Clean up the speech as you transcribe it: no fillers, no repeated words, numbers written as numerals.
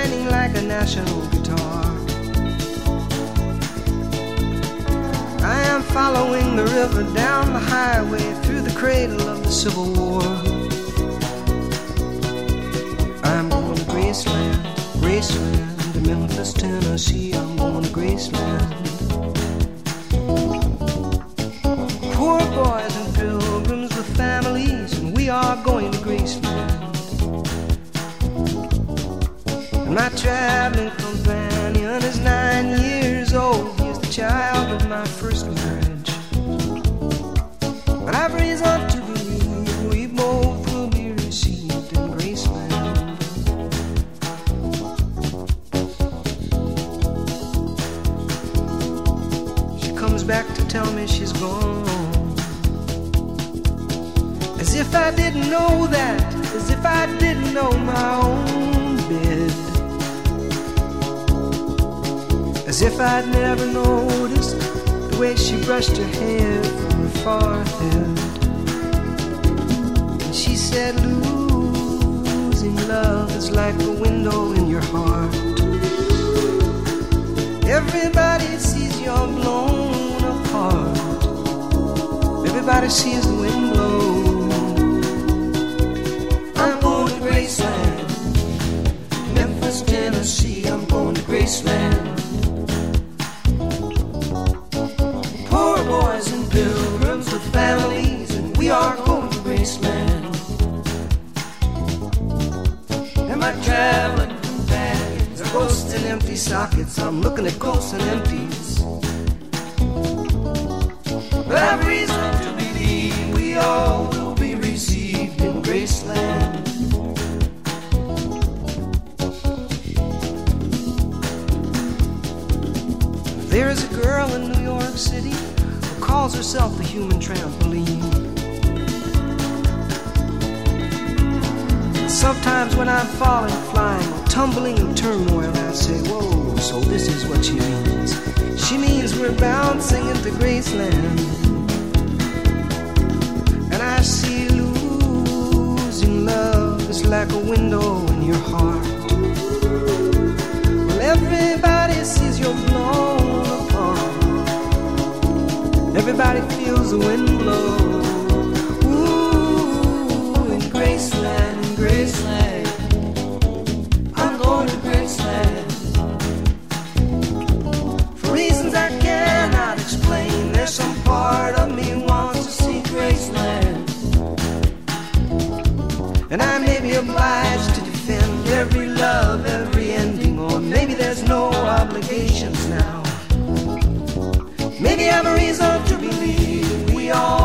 shining like a national guitar. I am following the river down the highway through the cradle of the Civil War. I'm going to Graceland, Graceland, to Memphis, Tennessee. I'm going to Graceland. Poor boys and pilgrims with families, and we are going to Graceland. And my traveling companion is 9 years old. He's the child of my first marriage. But I've reason to believe we both will be received in Graceland. She comes back to tell me she's gone. As if I didn't know that, as if I didn't know my own bed. As if I'd never noticed the way she brushed her hair from her forehead. And she said, losing love is like a window in your heart. Everybody sees you're blown apart. Everybody sees the wind blow. I'm going to Graceland, Memphis, Tennessee. I'm going to Graceland. Poor boys and pilgrims with families, and we are going to Graceland. And my traveling companions are ghosts and empty sockets. I'm looking at ghosts and empties. But I've reason to believe we all will be received in Graceland. There is a girl in New York City who calls herself the human trampoline. Sometimes when I'm falling, flying, or tumbling in turmoil, I say, whoa, so this is what she means. She means we're bouncing into Graceland. And I see losing love is like a window in your heart. Well, everybody sees you're blown apart. Everybody feels the wind blow. Ooh, in Graceland, in Graceland. I'm going to Graceland. For reasons I cannot explain, there's some part of me wants to see Graceland. And I may be obliged to defend every love, every ending, or maybe there's no obligations now. Maybe I'm a reason to believe we all